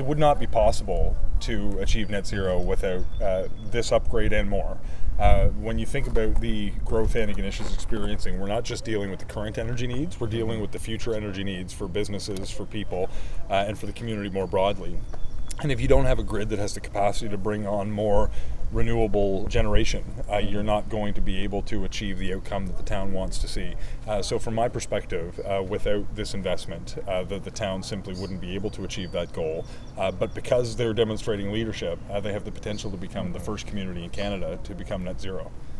it would not be possible to achieve net zero without this upgrade and more. When you think about the growth Antigonish is experiencing, we're not just dealing with the current energy needs, we're dealing with the future energy needs for businesses, for people, and for the community more broadly. And if you don't have a grid that has the capacity to bring on more renewable generation, you're not going to be able to achieve the outcome that the town wants to see. So from my perspective, without this investment, the town simply wouldn't be able to achieve that goal. But because they're demonstrating leadership, they have the potential to become the first community in Canada to become net zero.